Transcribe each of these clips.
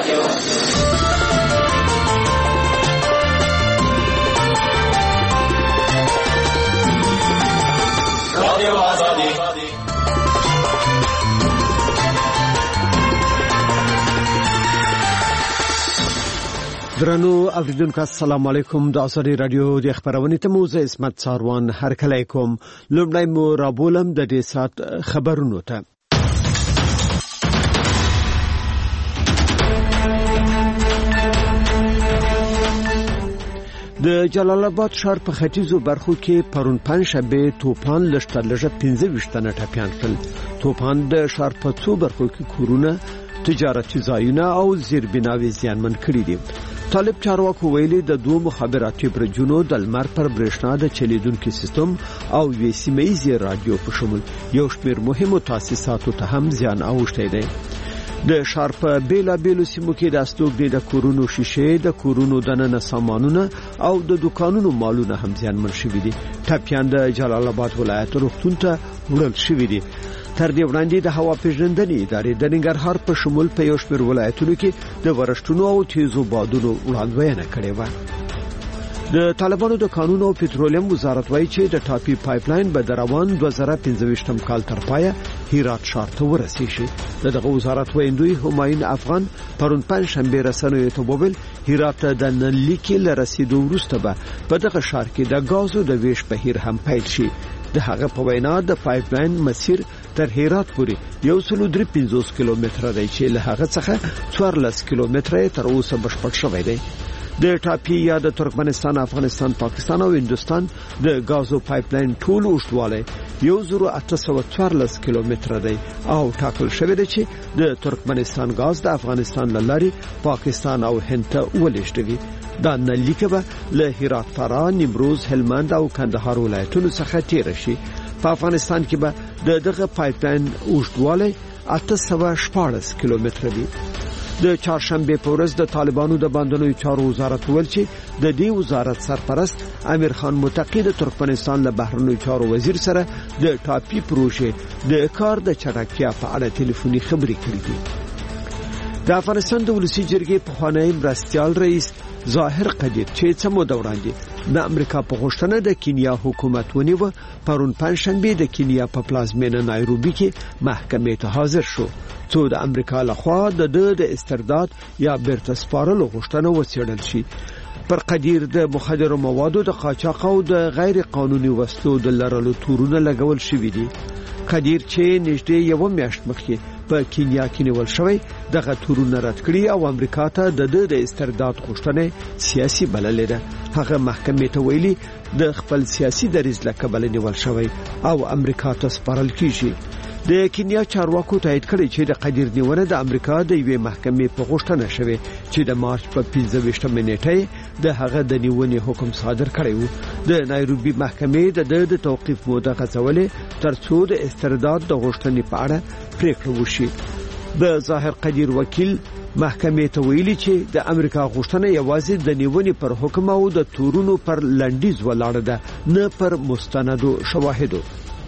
درنو اوریدونکو السلام علیکم. د ازادي رادیو د خبرونې ته موزه اسمت ساروان هرکلی کوم. لومړی مو رابولم د دې سات خبرونو ته. د جلال آباد ښار په ختیځو برخو کې پرون پنځشنبه توپان لږترلږه 15 تنه ټپيان کړل. توپان د ښار په څو برخو کې کورونه، تجارتي ځایونه او زیربناوي زیانمن کړي دي. طالب چارواکو ویلي د دوه مخابراتي برجونو د لمر پر برېښنا د چلیدونکو سیستم او وې سیمایي رادیو په شمول یو شمېر مهمو تاسیساتو ته هم زیان اوښتی دی. د ښار په بیلابیلو سیمو کې د استوګنې د کورونو شیشې، د کورونو دننه سامانونه او د دکانونو مالونه هم زیانمن شوي دي. ټپيان د جلال آباد ولایت روغتون ته وړل شوي دي. تر دې وړاندې د هوا پیژندنې ادارې د ننګرهار په شمول په یو شمېر ولایتونو کې د ورښتونو او تیزو بادونو وړاندوینه کړې و. د طالبانو د قانون او پټرولیم وزارت وایي چې د ټاپي پایپلاین به د روان 2015 کال تر پایه هرات ښار ته ورسیږي. دغه وزارت ویندوی همایون افغان پرون پنځشنبه رسنیو ته وویل هرات د نلیکې لرسیدو وروسته به په دغه ښار کې د غازو د ویش بهیر هم پیل شي. د هغه په وینا د پایپلاین مسیر تر هرات پورې 153 کیلومتره دی چې له هغه څخه 14 کیلومتره تر اوسه بشپړ شوی دی. د ټاپي یا د ترکمنستان، افغانستان، پاکستان او هندستان د غازو پایپلاین ټول اوږدوالی 1814 کیلومتره دی او ټاکل شوی دی چې د ترکمنستان غاز د افغانستان لاري پاکستان او هند ته ولېږدوي. دا نلیکه به له هرات، فراه، نیمروز، هلمند او کندهار ولایتونو څخه تیر شي. په افغانستان کې به دغه پایپلاین اوږدوالی 814 کیلومتره دی. د چهارشنبه په ورځ د طالبانو د باندنوي چارو وزارت ویل چې د دې وزارت سرپرست امیر خان متقی د ترکمنستان له بهرنیو چارو وزیر سره د ټاپي پروژې د کار د چټکتیا په اړه ټلیفوني خبرې کړې دي. د افغانستان د ولسی جرګې پخوانی مرستیال رئیس ظاهر قدیر چې څه موده وړاندې د امریکا په غوښتنه د کینیا حکومت ونیو پرون پنځشنبه د کینیا په پلازمینه نایروبي کې محکمې ته حاضر شو. څو د امریکا لخوا د استرداد یا بیرته سپارلو غوښتنه وڅېړل شي. پر قدیر د مخدر موادو د قاچاق او د غیر قانوني وسلو د لرلو تورونه لګول شوي دي. قدیر چې نږدې یو میاشت مخکې په کینیا کې نیول شوی دغه تورونه رد کړی او امریکا ته د استرداد غوښتنه سیاسي بللې ده. هغه محکمې ته ویلي د خپل سیاسي دریځ له کبله نیول شوی او امریکا ته سپارل کیږي. د کینیا چارواکو تایید کړی چې د قدیر نیونه د امریکا د یوې محکمې په غوښتنه شوی چې د مارچ په 15 نیټه د هغه د نیونې حکم صادر کړی و. د نایروبي محکمې د توقیف موده غځولې ترڅو د استرداد د غوښتنې په اړه پریکړه وشي. د ظاهر قدیر وکیل محکمې ته ویلي چې د امریکا غوښتنه یوازې د نیونې پر حکم او د تورونو پر لنډیز ولاړه ده، نه پر مستندو شواهدو.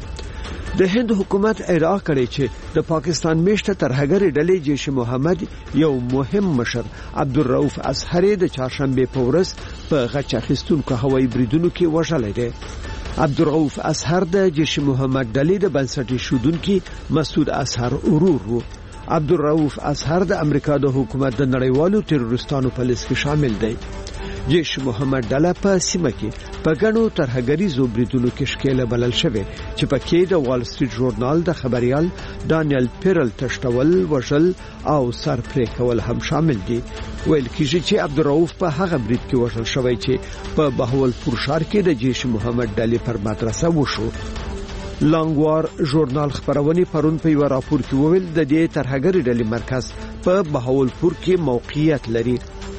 د هند حکومت ادعا کړې چې د پاکستان میشته ترهګرې ډلې جیش محمد یو مهم مشر عبدالرؤف اظهری د چهارشنبه په ورځ په غچ اخیستونکو هوایي بریدونو کې وژلی دی. عبدالرؤف اظهر د جیش محمد ډلې د بنسټ ایښودونکي مسعود اظهر ورور و. عبدالرؤف اظهر د امریکا د حکومت د نړیوالو تروریستانو په لیست کې شامل دی. جیش محمد ډله په سیمه کې په ګڼو ترهګریزو بریدونو کې ښکېله بلل شوې چې پکې د وال سټریټ ژورنال د خبريال دانیل پیرل تشتول، وژل او سر پرې کول هم شامل دي. ویل کېږي چې عبدالرؤف په هغه برید کې وژل شوی چې په بهاولپور ښار کې د جیش محمد ډلې پر مدرسه وشو. لانګوار ژورنال خبرونه پرون په یو راپور کې وویل د دې ترهګری ډلې مرکز په بهاولپور کې موقعیت لري.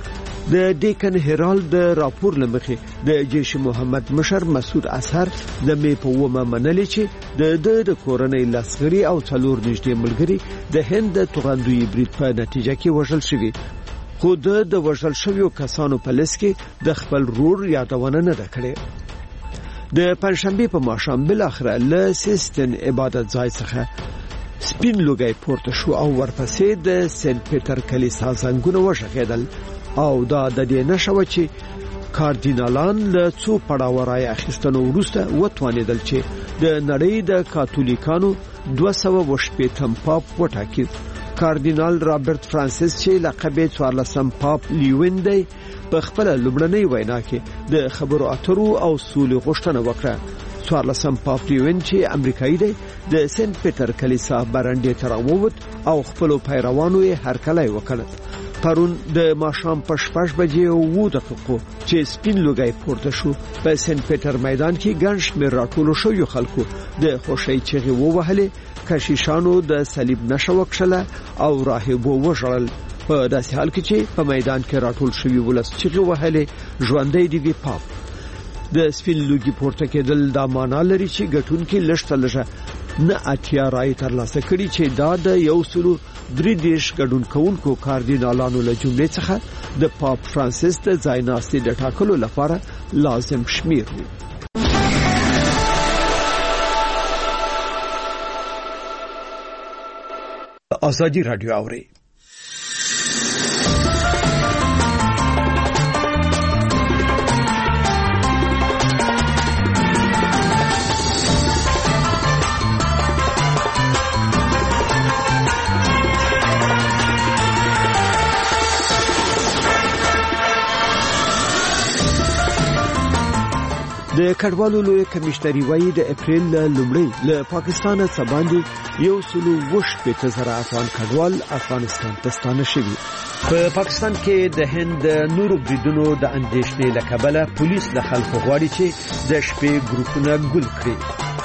د ډیکن هرالد د راپور لمخې د جیش محمد مشر مسعود اظهر د می په ومه منلې چې د کورنۍ لاسغري او څلور نږدې ملګري د هند توغندوی برید په نتیجه کې وژل شوي. خو د وژل شویو کسانو په لیست کې د خپل رور یادونه نه ده کړې. د پنځشنبه په ماښام بل اخره له سیستن عبادت ځای څخه سپین لوګي پورته شو او ورپسې د سنت پیټر کلیسا زنګونه وشکېدل او دا د دې نشو چې کاردینالان له څو پړاو راي اخیستنو وروسته وتوانېدل چې د نړۍ د کاتولیکانو 280 پاپ وټاکي. کاردینال رابرټ فرانسیس چې لقب یې 14 پاپ لیوین دی په خپل لومړنۍ وینا کې د خبرو اترو او سولې غوښتنه وکړه. 14 پاپ لیوین چې امریکایي دی د سنت پیټر کلیسا برنډې ته راووت او خپل پیروانو یې هرکلی وکړ. پرون د ماښام په 6 بجې او 2 دقیقو چې سپین لوګي پورته شو په سنت پیټر میدان کې ګڼ شمېر راټول شوی خلکو د خوشی چغې ووهلې، کشیشانو د صلیب نښه وکړه او راهبو وژړل. په داسې حال کې چې په میدان کې راټول شوی ولس چغې وهلې ژوندۍ دی پاپ. د سپین لوګي پورته کېدل دا معنا لري چې ګټونکي لږه لږه نه اتیا راي ترلاسه کړي چې دا د 133 ګډون کوونکو کاردینالانو له جملې څخه د پاپ فرانسیس د ځایناستي د ټاکلو لپاره لازم شمیر وو. آزادی رادیو اوري د کډوالو لوی کمشنري وایي د اپریل لومړی له پاکستان څخه باندې 180,000 افغان کډوال افغانستان ته ستانه شوي. په پاکستان کې د هند نورو بریدونو د اندېښنې له کبله پولیس له خلکو غواړي چې د شپې ګروپونه ګل کړي.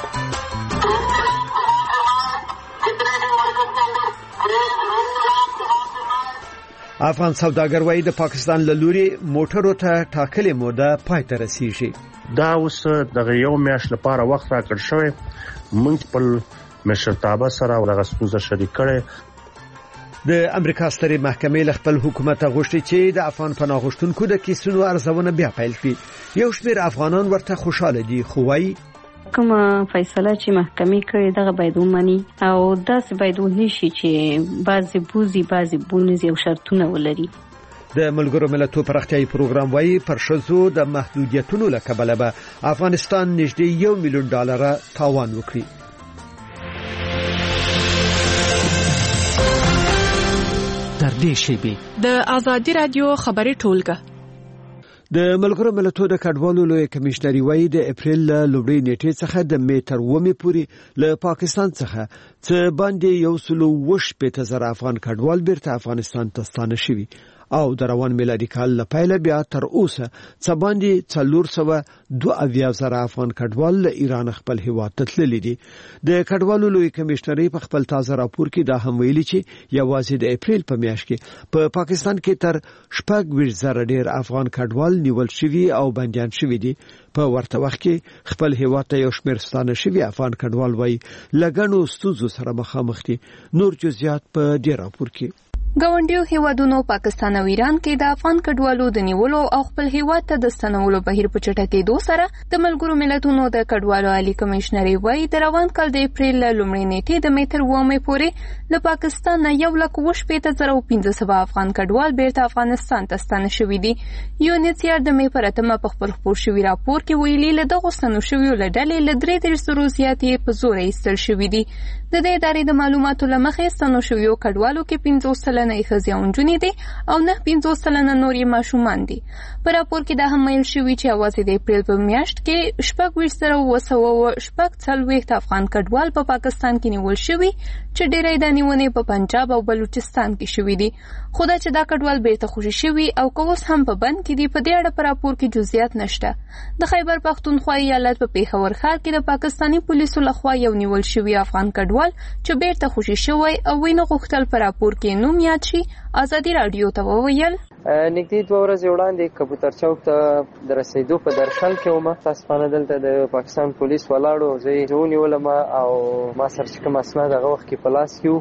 افغان سوداګر وایي د پاکستان له لوري موټرو ته ټاکلې موده پای ته رسیږي. دا اوس دغه یو میاشت لپاره وخت راکړ شوی، موږ خپل مشرتابه سره ورغه ستونزه شریک کړي. د امریکا سترې محکمې له خپل حکومت غوښتي چې د افغان پناه غوښتونکو د کیسونو ارزونه بیا پیل کړي. یو شمېر افغانان ورته خوشاله دي، خو وایي کومه فیصله چې محکمې کړې دغه باید ومني او داسې باید ونشي چې بعضی بونیز او شرطونه ولري. د ملګرو ملتونو پراختیايي پروګرام وایي پر شذو د محدودیتونو له کبله به افغانستان نږدې $1 میلیون تاوان وکړي. تر دې شیبې د آزادی رادیو خبري ټولګه د ملګرو ملتونو د کډوالو لوی کمشنري وایي د اپریل لومړۍ نیټې څخه د مې تر 2 پورې له پاکستان څخه څه باندې 180,000 افغان کډوال بیرته افغانستان ته ستانه شوي او د روان میلادي کال لپاره بیا تر اوسه څه باندې 402,000 افغان کډوال له ایران خپل هیواد ته تللي دي. د کډوالو لوی کمشنري په خپل تازه راپور کې دا هم ویلي چې یوازې د اپریل په میاشت کې په پاکستان کې تر 6,000 ډیر افغان کډوال نیول شوي او بندیان شوي دي. په ورته وخت کې خپل هیواد ته یو شمېر ستانه شوي افغان کډوال وایي لګڼو ستونزو سره مخامخ دي. نور جزئیات په دې راپور کې. ګاونډیو هیوادونو پاکستان او ایران کې د افغان کډوالو د نیولو او خپل هیواد ته د ستنولو بهیر په چټکېدو سره د ملګرو ملتونو د کډوالو عالی کمشنري وایي د روان کال د اپریل لومړۍ نیټې د مې تر 2 پورې له پاکستان 1,15,500 افغان کډوال بیرته افغانستان ته ستانه شوي دي. یونیسیار د مې پر 8 په خپل خپور شوي راپور کې ویلي له دغو ستنو شویو له ډلې له 3,000 زیاتې په زور ایستل شوي دي. د دې ادارې د معلوماتو له مخې ستنو شویو کډوالو کې 50 سلنه ښځې او نجونې دي او 9 سلنه نور یې ماشومان دي. په راپور کې دا هم ویل شوي چې یوازې د اپریل په میاشت کې 6,240 افغان کډوال په پاکستان کې نیول شوي چې ډېری د نیونې په پنجاب او بلوچستان کې شوي دي. خو دا چې دا کډوال بیرته خوشي شوي او که اوس هم په بند کې دي په دې اړه په راپور کې جزئیات نشته. د خیبر پښتونخوا ایالت په پیښور ښار کې د پاکستاني پولیسو لخوا یو نیول شوی افغان کډوال چې بیرته خوشي شوی او وینه غوښتل په راپور کې نوم یاد شي آزادی رادیو ته وویل. نږدې 2 ورځې وړاندې کبوتر چوک ته د رسیدو په درشل کې ومه تاسفانه دلته د پاکستان پولیس ولاړو زه ونیولم او ما سره چې کوم اسناد هغه وخت کې په لاس کې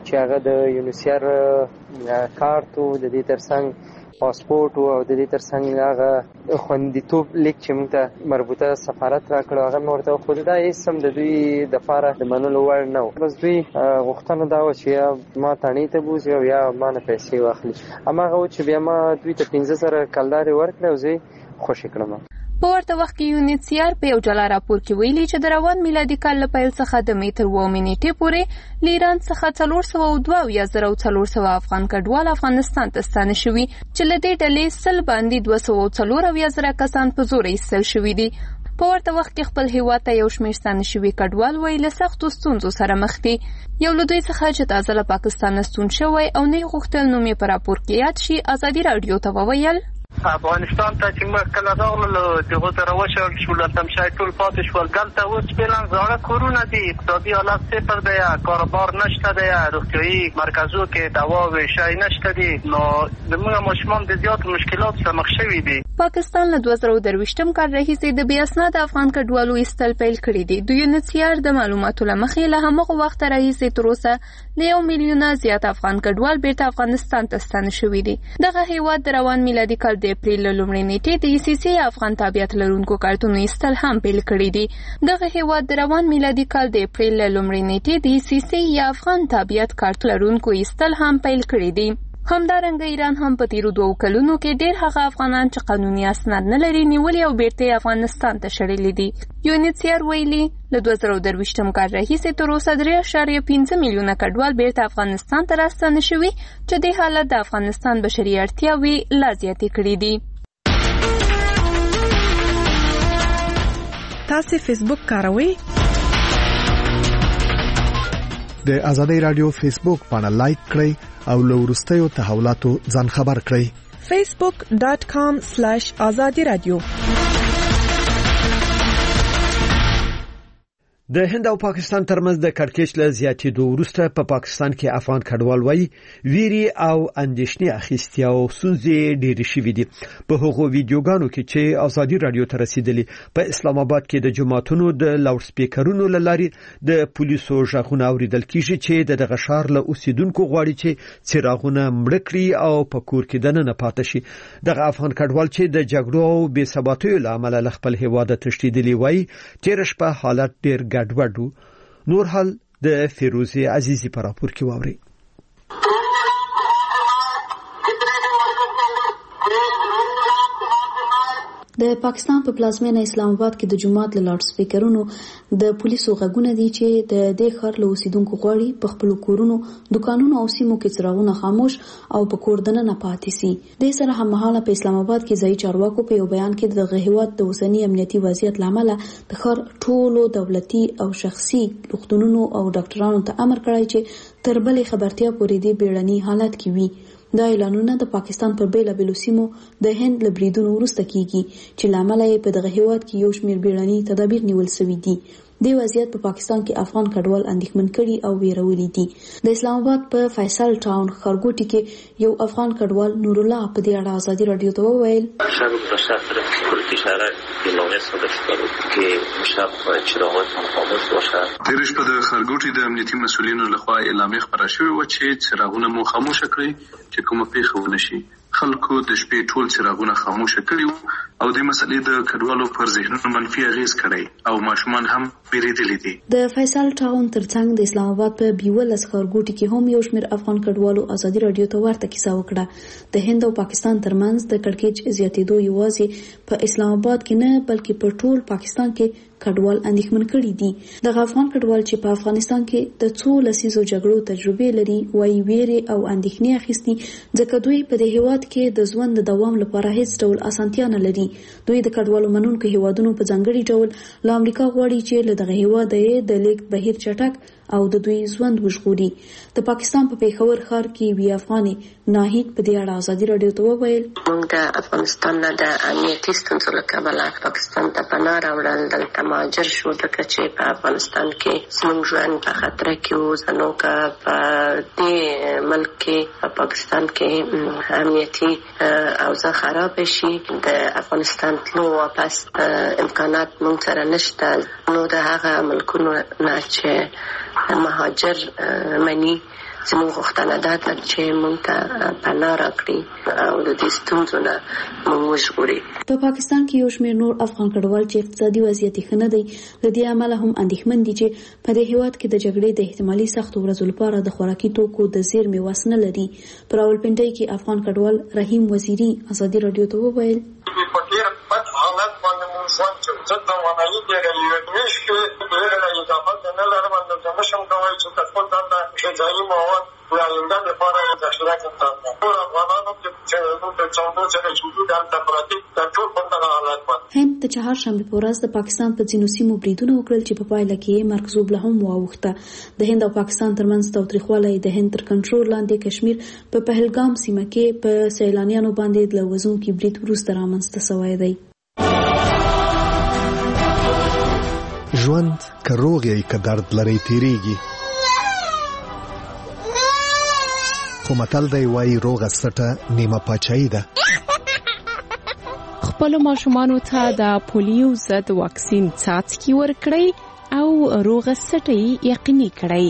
چې هغه د یونیسیر کارت او د دې ترڅنګ پاسپورت او د دې ترڅنګ هغه خوندیتوب لیک چې موږ ته مربوطه سفارت راکړو هغه نورته خو دا هیڅ هم د دوی د لپاره د منلو وړ نه و. بس دوی غوښتنه دا و چې یا ما تڼۍ ته بوځي او یا ما نه پیسې واخلي. هماغه و چې بیا ما دوی ته 15,000 کلدارې ورکړې او زه یې خوشې کړم. په ورته وخت کې یونیسیر په یو جلا راپور کې ویلي چې د روان میلادي کال له پیل څخه د مې تر 2 نیټې پورې له ایران څخه 402,400 افغان کډوال افغانستان ته ستانه شوي چې له دې ډلې 100 باندې 240,000 کسان په زور ایستل شوي دي. په ورته وخت کې خپل هیواد ته یو شمېر ستانه شوي کډوال وایي له سختو ستونزو سره مخ دي. یو له دوی څخه چې تازه له پاکستان نه ستون شوی او نه غوښتل نوم یې په راپور کې یاد شي ازادي راډیو ته وویل افغانستان ته چې موږ کله راغلو دغه سره وشول شو لته مشای ټول پاتې شول دلته اوس فعلا زاړه کورونه دي اقتصادي حالت صفر دی کاروبار نشته دی روغتیایي مرکزو کې دوا او شای نشته دي نو زموږ ماشومان د زیات مشکلات سره مخ شوي دي. پاکستان له 2023 کال راهیسې د بې اسناده افغان کډوالو ایستل پیل کړي دي. د یونیسیر د معلوماتو له مخې له هماغه وخته راهیسې تر اوسه له 1 میلیونه زیات افغان کډوال بیرته افغانستان ته ستانه شوي دي. دغه هیواد د روان میلادي کال د اپریل لومړۍ نیټې د ECC افغان تابعیت لرونکو کارتونو ایستل هم پیل کړي دي. دغه هیواد د روان میلادي کال د اپریل لومړۍ نیټې د ECC یا افغان تابعیت کارت لرونکو ایستل هم پیل کړي دي. همدارنګه ایران هم په تیرو 2 کلونو کې ډېر هغه افغانان چې قانوني اسناد نه لري نیولي او بیرته افغانستان ته شړلي دي. یونیسیر ویلي له 2023 کال راهیسې تر اوسه 3.5 میلیونه کډوال بیرته افغانستان ته راستانه شوي چې د حالت د افغانستان بشري اړتیاوې لا زیاتې کړي دي. تاسو فیسبوک کاروئ؟ د آزادۍ رادیو فیسبوک باندې لایک کړئ او له وروستیو تحولاتو ځان خبر کړئ. facebook.com/azadi radio. د هند او پاکستان ترمنځ د کړکېچ له زیاتېدو وروسته په پاکستان کې افغان کډوال وایي ویری او اندېښنې اخیستي او ستونزې ډېرې شوې دي. په هغو ویډیوګانو کې چې آزادي رادیو ته رسیدلي په اسلام آباد کې د جماعتونو د لاوډ سپیکرونو له لارې د پولیسو غږونه اوریدل کیږي چې دغه ښار له اوسیدونکو غواړي چې څراغونه مړ کړي او په کور کې دننه پاتې شي. دغه افغان کډوال چې د جګړو او بې ثباتیو له امله له خپل هیواده تښتېدلي وایي تېره شپه حالت ډېر ګډوډ. نور حال د فیروزي عزیزی په راپور کې واوري. د پاکستان په پلازمینه اسلام آباد کې د جمعات له لاوډ سپیکرونو د پولیسو غږونه دي چې د دې ښار له اوسیدونکو غواړي په خپل کورونو، دکانونو او سیمو کې څراغونه خاموش او په کور دننه پاتې سي. د سره هممهاله په اسلام آباد کې ځای چارواکو په یو بیان کې د هیواد د اوسنی امنیتي وضعیت لامل د ښار ټولو دولتي او شخصي روغتونونو او ډاکټرانو ته امر کړی چې تر بلې خبرتیا پورې د بیړني حالت کې وي. دا اعلانونه د پاکستان پر بیلابیلو سیمو د هند له بریدونو وروسته کیږي چې لامل یې په دغه هیواد کې یو شمېر بیړني تدابیر نیول شوي دي. د وضعیت په پاکستان کې افغان کډوال اندېښمن کړي او ویرولي دي. د اسلام آباد په فیصل ټاون ښارګوټي کې یو افغان کډوال نور الله په دې اړه آزادي رادیو ته وویل تیرې شپه د ښارګوټي د امنیتي مسؤلینو لخوا اعلامیه خپره شوې وه چې څراغونه مو خاموشه کړئ چې کومه پیښه ونه شي. خلکو د شپې ټول څراغونه خاموشه کړي او د مسلې د کډوالو پر ذهنونو منفي اغیز کړی او ماشومان هم بیریدلي دي. د فیصل ټاون ترڅنګ د اسلام آباد په بیولس ښارګوټي کې هم یو شمېر افغان کډوالو آزادي رادیو ته ورته کیسه وکړه. د هند او پاکستان ترمنځ د کړکېچ زیاتېدو یوازې په اسلام آباد کې نه بلکې په ټول پاکستان کې کډوال اندېښمن کړي دي. دغه افغان کډوال چې په افغانستان کې د څو لسیزو جګړو تجربه لري وایي ویرې او اندېښنې اخیستي ځکه دوی په دې هیواد کې د ژوند د دوام لپاره هیڅ ډول اسانتیا نه لري. دوی د کډوالو منونکو هیوادونو په ځانګړي ډول له امریکا غواړي چې له دغه هیواده یې د لیږد بهیر چټک او د دوی ژوند وژغوري. د پاکستان په پیښور ښار کې وی افغانې ناهید په دې اړه آزادي رادیو ته وویل موږ د افغانستان نه د امنیتي ستونزو له کبله پاکستان ته پناه راوړل دلته مهاجر شو ځکه چې په افغانستان کې زموږ ژوند په خطر کې و. زه نو که په دې ملک کې په پاکستان کې امنیتي اوضاع خراب شي د افغانستان تلو واپس امکانات موږ سره نشته. نو د هغه ملکونو نه چې مهاجر مني زموږ غوښتنه دا ده چې موږ ته پناه راکړي او د دې ستونزو نه موږ وژغوري. په پاکستان کې یو شمېر نور افغان کډوال چې اقتصادي وضعیت ښه نه دی د دې عمله هم اندېښمن دي چې په دې هیواد کې د جګړې د احتمالي سختو ورځو لپاره د خوراکي توکو د زیرمې وس نه لري. په راولپنډۍ کې افغان کډوال رحیم وزیري ازادي راډیو ته وویل حالت باندې موږ ځان چې زه د وانایي ډېرې میاشت کې ډېره اضافه نه لرم نو زه نشم کولی چې خپل ځان ته غذایي مواد د آینده لپاره ذخیره کړم. ټول افغانانو چې موږ د څاندو سره شدید هلته پراته د ټول په دغه حالت باندې هند د چهارشنبې په ورځ د پاکستان په ځینو سیمو بریدونه وکړل چې په پایله کې یې مرګ ژوبله هم واوښته. د هند او پاکستان ترمنځ تاوتریخوالی د هند تر کنټرول لاندې کشمیر په پهلګام سیمه کې په سیلانیانو باندې د وژونکي برید وروسته رامنځته شوی دی. ژوند که روغ یې که درد لري تیریږي، خو متل دی وایي روغه سټه نیمه پاچاهي ده. خپلو ماشومانو ته د پولیو ضد واکسین څاڅکي ورکړئ او روغه سټه یې یقیني کړئ.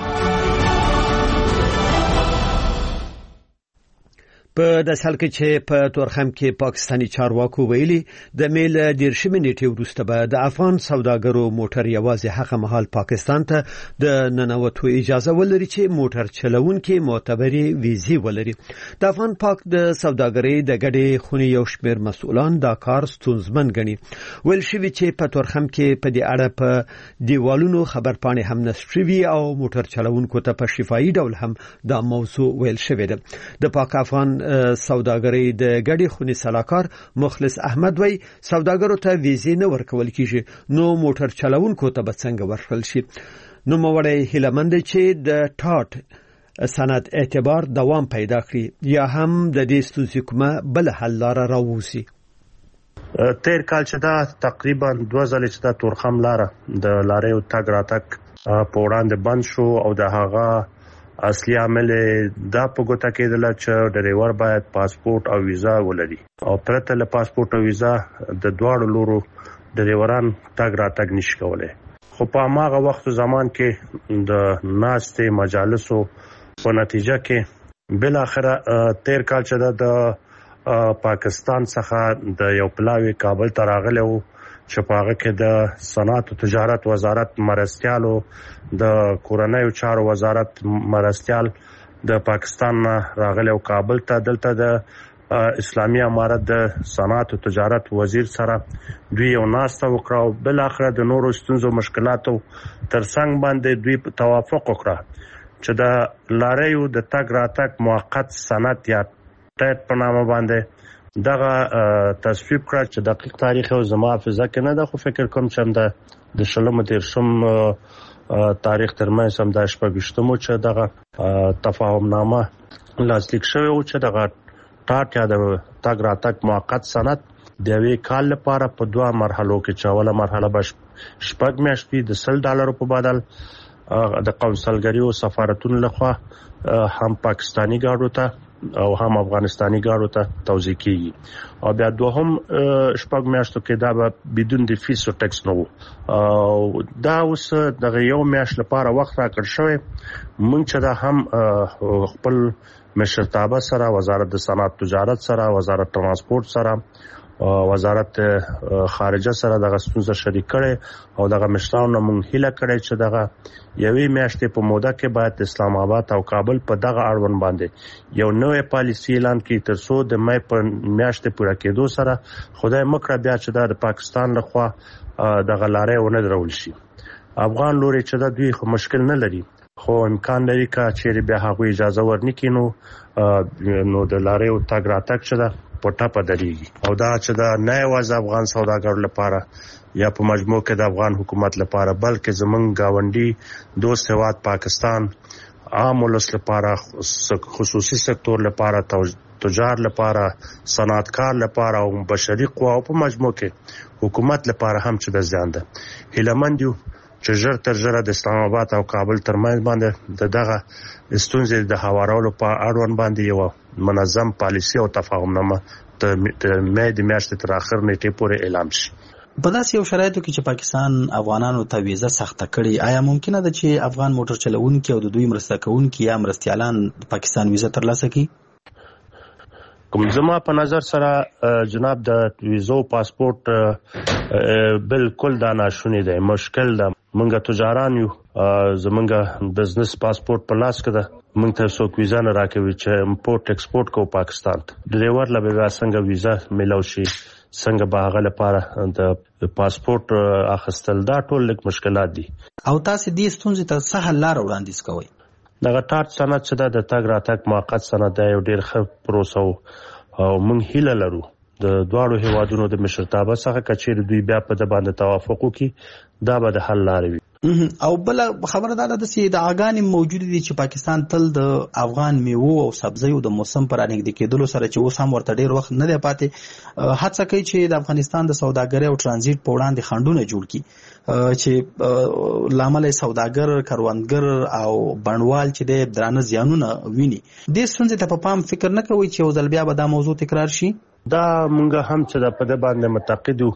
په داسې حال کې چې په تورخم کې پاکستاني چارواکو ویلي د میل 10 نیټې وروسته به د افغان سوداګرو موټر یوازې هغه مهال پاکستان ته د ننوتو اجازه ولري چې موټر چلونکي معتبري ویزې ولري. د افغان پاک د سوداګرۍ د ګډې خونې یو شمېر مسؤلان دا کار ستونزمن ګڼي. ویل شوي چې په تورخم کې په دې اړه په دیوالونو خبرپاڼې هم نشر شوي او موټر چلونکو ته په شفاهي ډول هم دا موضوع ویل شوې ده. د پاک افغان سوداګرۍ د ګډې خونې سلاکار مخلص احمد وای سوداګرو ته ویزې نه ورکول کیږي نو موټر چلونکو ته به څنګه ورکړل شي. نو موړی هیلمند چې د ټاټ سند اعتبار دوام پیدا کړي یا هم د دې ستونزې کومه بل حل لاره راووسي. تیر کال چې دا تقریبا 2 ځله چې دا تورخم لاره د لارې تګ راتګ په وړاندې بند شو او د هغه اصلي عامل دا په ګوته کېدل چې ډرایور باید پاسپورت او ویزا ولري او پرته له پاسپورت او ویزا د دواړو لورو ډرایوران تګ راتګ نشي کولای. خو په هغه وخت زمان کې د ناستې مجالسو په نتیجه کې بل اخره تیر کال چې د پاکستان څخه د یو پلاوی کابل ته راغلی و چې په هغه کې د صنعت او تجارت وزارت مرستیالو د کورنیو چارو وزارت مرستیال د پاکستان راغلی او کابل ته دلته د اسلامي امارت د صنعت او تجارت وزیر سره دوی یو ناسته وکړه او بل اخره د نورو ستونزو مشکلاتو ترڅنګ باندې دوی توافق وکړه چې د لاریو د تګ راتګ موقت صنعت یا ټیټ په نامه باندې دغه تصویب کړ چې دقیق تاریخ او زما حافظه کې نه ده خو فکر کوم چې د شلم تیرشم تاریخ ترمنځ هم د شپږشتمو چې دغه تفاهم نامه لاسلیک شوی او چې دغه ټاټ یا د تګ راتګ موقت سند د یوې کال لپاره په 2 مرحلو کې چې اوله مرحله به 6 میاشتې د $100 په بدل د قونسلګری او سفارتونو لخوا هم پاکستانی ګاډو ته او هم افغانستاني ګاډو ته توزیع کیږي او بیا دوهم 6 میاشتو کې دا به بدون د فیس او ټیکس نو او دا اوس د یو میاشت لپاره وخت راکړ شوی. مونږ چې دا هم خپل مشرتابه سره وزارت د صنعت تجارت سره وزارت ترانسپورت سره وزارت خارجه سره دغه ستونزه شریک کړي او دغه مشرانو مونږ هیله کړي چې دغه یوې میاشتې په موده کې باید اسلام آباد او کابل په دغه اړوند باندې یو نوې پالیسي اعلان کړي تر څو د مې په میاشتې پوره کېدو سره خدای مکړه بیا چې د پاکستان لخوا دغه لارې ونه درول شي. افغان لوري چې دا دوی خو مشکل نه لري خو امکان لري چې بیا هغه اجازه ورنکړي نو د لارې او تګ راتګ شته پټه پدريږي او دا چې دا نه یوازې افغان سوداګرو لپاره یا په مجموع کې د افغان حکومت لپاره بلکې زمونږ گاونډي دوست هیواد پاکستان عام ولس لپاره خصوصي سکتور لپاره تجار لپاره صنعتکار لپاره او بشري قوا په مجموع کې حکومت لپاره هم چې د ځان ده هیلمند یو چې ژر تر ژره د اسلام آباد او کابل ترمنځ باندې دغه ستونزې د هوارولو په اړوند باندې یو منظم پالیسي او تفاهم نامه د مې د میاشتې تر اخر نیټې پورې اعلان شي. په داسې یو شرایطو کې چې پاکستان افغانانو ته ویزه سخته کړي، آیا ممکنه ده چې افغان موټر چلوونکي او د دوی مرسته کوونکي یا مرستیالان پاکستان ویزه ترلاسه کړي؟ کوم زما په نظر سره جناب د ویزو پاسپورت بالکل دا ناشونی دی، مشکل ده. منګه تجاران یو، زمونږه بزنس پاسپورت په لاس کې ده، موږ ته څوک ویزا نه راکوي چې امپورټ ایکسپورټ کو پاکستان ته. ډرایور له به څنګه ویزا ملو شي، څنګه به هغه لپاره د پاسپورت اخیستل، دا ټول لږ مشکلات دي. او تاسو دې ستونزې ته څه حل لاره وړاندیز کوئ؟ دغه ټارټ سند چې د تګ راتګ موقت سند دی، یو ډیر ښه پروسه او موږ هیله لرو د دواړو هیوادونو د مشرتابه څخه کچېر دوی بیا په د باندې توافق وکړي، دا به د حل لارې وي. او بل خبره دا ده چې د اغانې موجود دي چې پاکستان تل د افغان میوو او سبزیو د موسم پر انګد کېدلو سره چې اوس هم ورته ډیر وخت نه دی پاتې، هڅه کوي چې د افغانستان د سوداګرۍ او ترانزیت په وړاندې خنډونه جوړ کړي چې لامل سوداګر، کروندګر او بڼوال چې د درانه زیانونه ویني. د ستونزې ته په پام فکر نه کوي چې یو ځل بیا به دا موضوع تکرار شي؟ دا مونږ هم چې د په د باندې متعقدو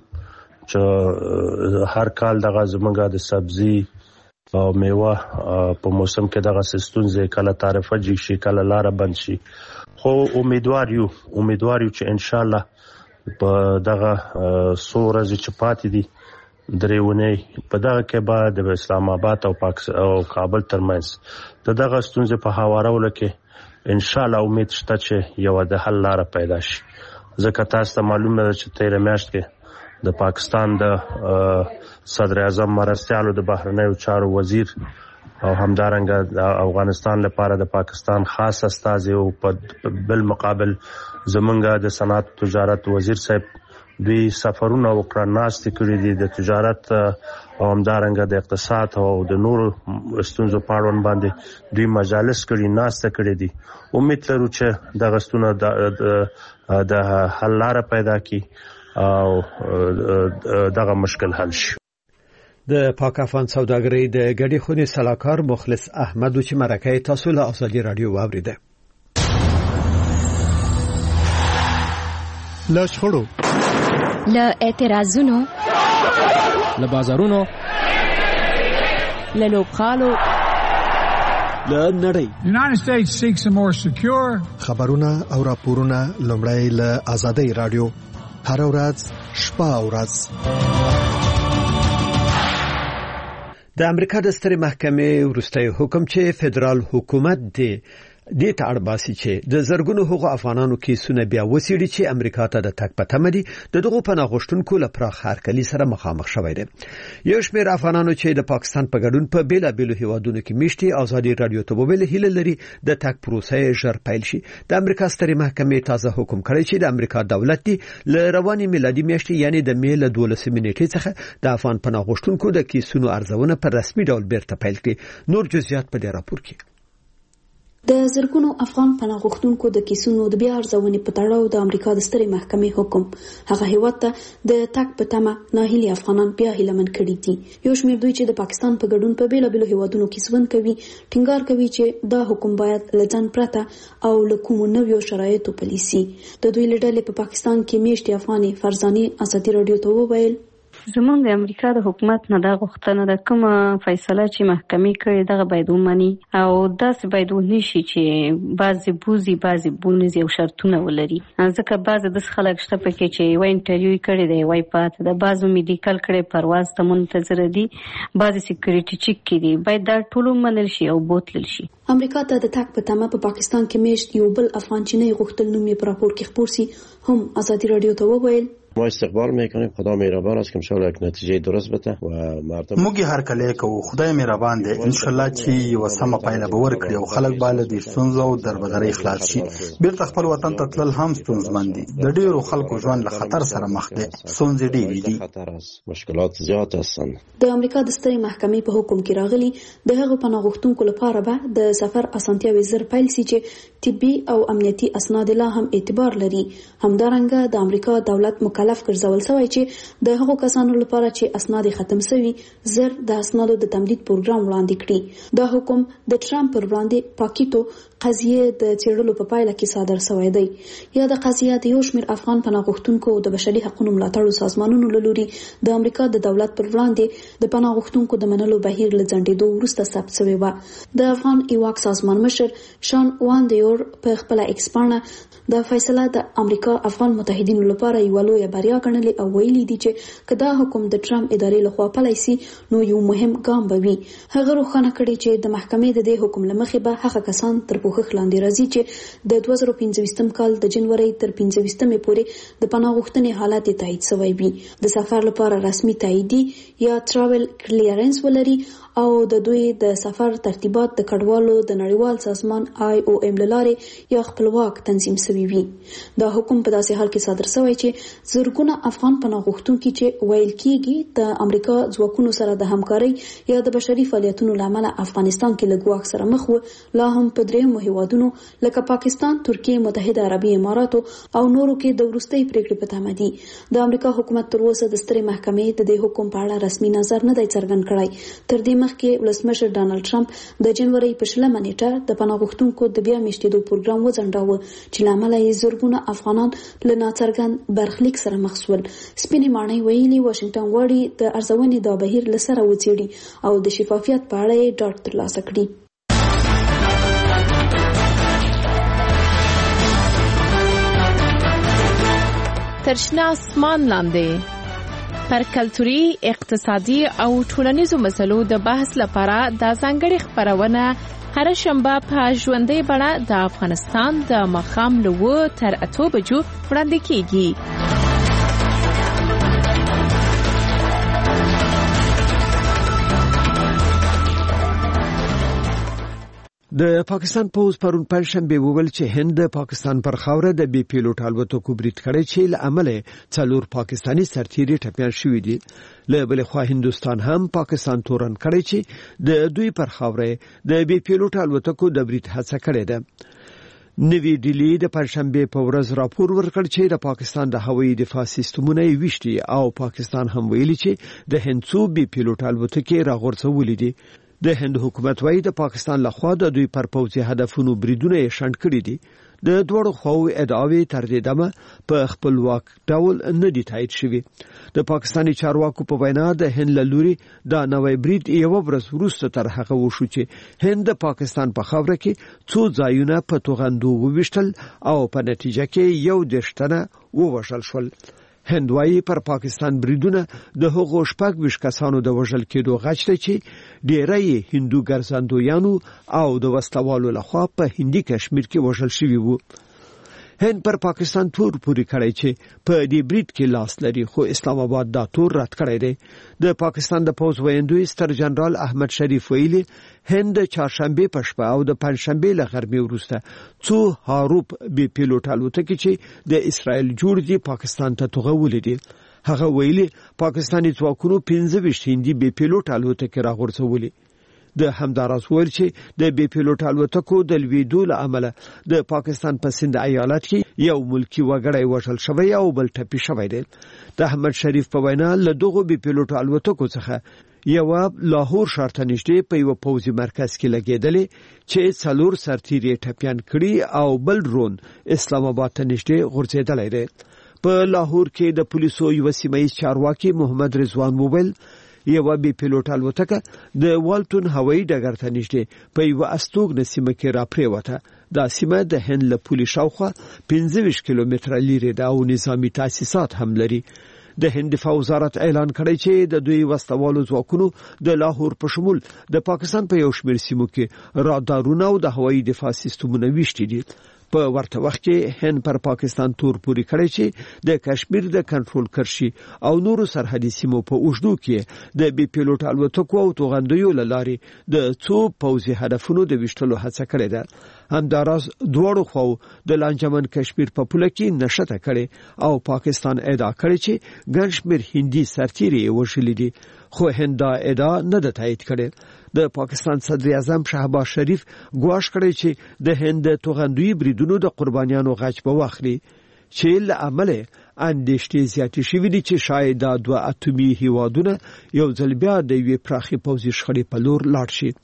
چې هر کال دغه زمونږه د سبزی او میوه په موسم کې دغه ستونزې کله تعرفه جي شي، کله لار بند شي، خو امیدوار یو چې ان شاء الله په دغه سورز چې پاتې دي درېونی په دغه کې بعد د اسلام آباد او کابل ترمنځ دغه ستونزې په هوارولو کې ان شاء الله امید شته چې یو د حل لار پیدا شي. ځکه تاسو ته معلومه ده چې تیر میاشت کې د پاکستان د صدر اعظم مرستیالو د بهرنیو چارو وزیر او همدارنګه د افغانستان لپاره د پاکستان خاص استازي او په بل مقابل زمونږه د صنعت تجارت وزیر صاحب دوی سفرونه وکړه، ناستې کړې دي د تجارت او همدارنګه د اقتصاد او د نورو ستونزو په اړوند باندې دوی مجالس کړي، ناسته کړې دي. امید لرو چې دغه ستونزه د حل لاره پیدا کړي او دغه مشکل حل شي. د پاک افغان سوداګرۍ د ګډې خونې سلاکار مخلص احمد چې مرکه تاسو له ازادي رادیو واوریده. له شخړو، له اعتراضونو، له بازارونو، له لوبخالو، له نړۍ. United States seeks a more secure خبرونه او راپورونه لومړی له ازادي رادیو هر ورځ شپه او ورځ. د امریکا د سترې محکمې وروستي حکم چې فدرال حکومت دی د تړباسي چې د زرګونو حقوق افغانانو کیسونه بیا وسیړي چې امریکا ته د تک پته مدي د دغه پناه غوښتونکو لپاره هرکلی سره مخامخ شوی دی. یو شمېر افغانانو چې د پاکستان په ګډون په بیلابېلو هیوادونو کې میشتي ازادي رادیو ته ویل هیله لري د تک پروسې ژر پیل شي. د امریکا سترې محکمې تازه حکم کړی چې د امریکا دولت دی ل رواني میلادي میاشتې یعنی د می له 12 نیټې څخه د افغان پناه غوښتونکو د کیسونو ارزونه په رسمي ډول بیرته پیل کړي. نور جزئیات په دې راپور کې. د زرګونو افغان پناه غوښتونکو د کیسونو د بیا ارزونې په تړاو د امریکا د سترې محکمې حکم هغه هیواد ته د تک په تمه ناهیلي افغانان بیا هیلمن کړي دي. یو شمېر دوی چې د پاکستان په ګډون په بیلابېلو هیوادونو کې ژوند کوي ټینګار کوي چې دا حکم باید له ځان پرته او له کومو نویو شرایطو پلي سي. د دوی له ډلې په پاکستان کې میشتې افغانې فرزانې ازادي رادیو ته وویل زمونږ د امریکا د حکومت نه دا غوښتنه ده کومه فیصله چې محکمې کړې دغه باید ومني او داسې باید ونشي چې بعضې بوزي بعضې بونځي او شرطونه ولري. ځکه بعضې داسې خلک شته پکې چې یوه انټرویو کړې دی وایي پاته ده، بعضو میډیکل کړی پرواز ته منتظره دي، بعضې سیکورټي چیک کې دي، باید دا ټول ومنل شي او بوتلل شي. امریکا ته د تک په تمه په پاکستان کې میشت یو بل افغان چینی غوښتل نوم یې په راپور کې خپور سي هم ازادي رادیو ته وویل ما استقبال میکنیم، خدا مهربان است که ان شاء الله یک نتیجه درست بده و مردم موږ هر کله کوو خدای مهربان دی ان شاء الله چې یو سم پایله به ورکړي او خلک بالا د ستونزو او دربدرۍ خلاص شي. بیرته خپل وطن ته تلل هم ستونزمن دي، د ډیرو خلکو ژوند له خطر سره مخ دي، ستونزې ډېرې دي، مشکلات زیات هستند. د امریکا د سترې محکمې په حکم کې راغلي د هغو پناه غوښتونکو لپاره به د سفر اسانتیاوې زر پیل سي چې طبي او امنیتي اسناد لا هم اعتبار لري. همدارنګه د امریکا دولت مکلف ګرځول شوی چې د هغو کسانو لپاره چې اسناد ختم شوي زر د اسنادو د تمدید پروګرام وړاندې کړي. دا حکم د ټرمپ پر وړاندې پاکیتو قضیه د چیرلو په پایله کې صادر شوی دی. یا د قضیه د یو شمېر افغان پناه غوښتونکو د بشري حقوقو ملاتړ سازمانونو له لوري د امریکا د دولت پر وړاندې د پناه غوښتونکو د منلو بهیر له ځنډېدو وروسته ثبت شوی و. د افغان ایواک سازمان مشر شان واندیور په خپل ایکس پاڼه د فیصله د امریکا افغان متحدینو لپاره یو لوی بریا ګڼلې او ویلي دي چې کدا حکم د ټرمپ ادارې لخوا پلی سي نو یو مهم ګام به وي. هغه روښانه کړي چې د محکمې د دې حکم لمخې به هغه کسان تر پوښښ لاندې راځي چې د 2015 کال د جنوري تر 15 پورې د پناه غوښتنې حالت تایید شوی وي، د سفر لپاره رسمي تاییدي یا ټراول کلیرنس ولري او د دوی د سفر ترتیبات د کډوالو د نړیوال سازمان IOM لاره یا خپلواک تنظیم شوی وي. دا حکم په داسې حال کې صادر شوی چې زرګونه افغان پناه غوښتونکي چې ویل کېږي د امریکا ځواکونو سره د همکارۍ یا د بشري فعالیتونو لامل افغانستان کې له ګواښ سره مخ و، لا هم په درېیمو هیوادونو لکه پاکستان، ترکیه، متحده عربي اماراتو او نورو کې د وروستۍ پریکړې په تمه دي. د امریکا حکومت تر اوسه د سترې محکمې د دې حکم په اړه رسمي نظر نه دی څرګند کړی. تر دې مخکې ولسمشر ډانلډ ټرمپ د جنوري په 20 نیټه د پناه غوښتونکو د بیا میشتېدو پروګرام وځنډاوه چې لامل یې زرګونه افغانان له ناڅرګند برخلیک سره مخ شول. سپینې ماڼۍ ویلي واشنگټن غواړي د ارزونې دا بهیر له سره وڅېړي او د شفافیت په اړه یې ډاډ ترلاسه کړي. تر شنه اسمان لاندې پر کلتوري، اقتصادي او ټولنیزو مسلو د بحث لپاره د ځانګړي خپرونه هر شنبه په ژوندۍ بڼه د افغانستان د ماښام له 9 تر 8 بجو وړاندې کیږي. د پاکستان پوز پرون پنځشنبه وویل چې هند د پاکستان پر خاوره د بي پیلوټ الوتکو برید کړی چې له امله 4 پاکستانی سرتیري ټپيان شوي دي. له بل خوا هندستان هم پاکستان تورن کړی چې د دوی پر خاوره د بي پیلوټ الوتکو د برید هڅه کړې ده. نوی ډیلی د پنځشنبه په ورځ راپور ورکړ چې د پاکستان د هوایي دفاع سیستمونه ویشتي او پاکستان هم ویلي چې د هند څو بي پیلوټ الوتکې راغورځولې دي. د هند حکومت وايي د پاکستان لخوا د دوی پر پوځي هدفونو بریدونه شنډ کړي دي. د دوړو خواو ادعاوی تر دې دمه په خپلواک ډول نه دي تایید شوي. د پاکستاني چارواکو په وینا د هند له لوري دا نوې برید یو ورځ وروسته تر هغه وشو چې هند د پاکستان په خاوره کې څو ځایونه په توغندو وویشتل او په نتیجه کې یو دشتنه ووژل شول. هند وايي پر پاکستان بریدونه د هغو شپږ ویشت کسانو د وژل کېدو غچ دی چې ډیری هندو ګرځندویانو او د وسلوالو لخوا په هندي کشمیر کې وژل شوي وو. هند پر پاکستان تور پوری کړی چې په دې برید کې لاس لري، خو اسلام آباد دا تور رد کړی دی. د پاکستان د پوز ویندوی ستر جنرال احمد شریف ویلي هند چهارشنبه په شپه او د پنځشنبه له غرمې وروسته څو هاروپ بي پیلوټ الوتکې چې د اسرائیل جوړ دي پاکستان ته توغولې دي. هغه ویلي پاکستاني ځواکونو 15 هندي بي پیلوټ الوتکې راغورځولې. د همداراز ویل چې د بي پیلوټ الوتکو د لویدو له امله د پاکستان په سند ایالت کې یو ملکی وګړی وژل شوی او بل ټپي شوی دی. د احمد شریف په وینا له دغه بي پیلوټ الوتکو څخه یو لاهور شارته نږدې په یو پوځي مرکز کې لګیدلې چې 4 سرتیري ټپيان کړي او بل ډرون اسلام آباد ته نږدې غورځېدلی دی. په لاهور کې د پولیسو یو سیمایي چارواکي محمد رضوان موبایل یو بي پیلوټ الوتکه د والټون هوایي ډګر ته نږدې په یو استوګن سیمه کې راپریوته. دا سیمه د هند له پولي شاوخوا 15 کیلومتره لري ده او نظامی تاسیسات هم لري. د هند دفاع وزارت اعلان کړی چې د دوی وسلوالو ځواکونو د لاهور په شمول د پاکستان په یو شمېر سیمو کې رادارونه او د هوایي دفاع سیستمونه ویشتي دي. په ورته وخت کې هند پر پاکستان تور پوری کړی چې د کشمیر د کنټرول کرشي او نورو سرحدي سیمو په اوږدو کې د بي پیلوټ الوتکو او توغندیو لارې د څو پوځي هدفونو د ویشتلو هڅه کړې ده. همداراز دوړو خو د لانجمن کشمیر په پوله کې نشته کړي او پاکستان ادعا کړی چې ګنشمیر هندي سرتیري وژلي دي، خو هند دا ادعا نه ده تایید کړې. د پاکستان صدر اعظم شهباز شریف ګواښ کړی چې د هند توغندوی بریدونو د قربانیانو غچ به واخلي چې له عمله اندېښنې زیاتې شوې دي چې شاید دا 2 اتومي هیوادونه یو ځل بیا د یوې پراخې پوځي شخړې په لور لاړ شي.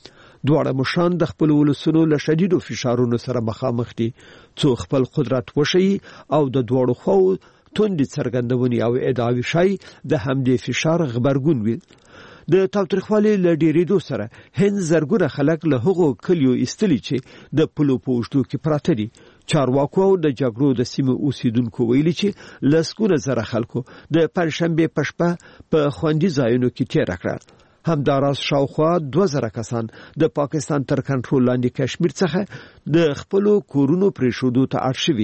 دواړه مشران د خپل ولسونو له شدیدو فشارونو سره مخامخ دي څو خپل قدرت وشي او د دواړو خواو توندې څرګندونې او ادعاوې شي د همدې فشار غبرګون وي. د تاوتریخوالي له ډېرېدو سره هند زرګونه خلک له هغو کلیو ایستلي چې د پلو په اوږدو کې پراته دي. چارواکو او د جګړو د سیمې اوسیدونکو ویلي چې لسګونه زره خلکو د پنځشنبې په شپه په خوندي ځایونو کې تېره کړه. همداراز شاوخوا 2000 کسان د پاکستان تر کنټرول لاندې کشمیر څخه د خپلو کورونو پرېښودو ته اړ شوي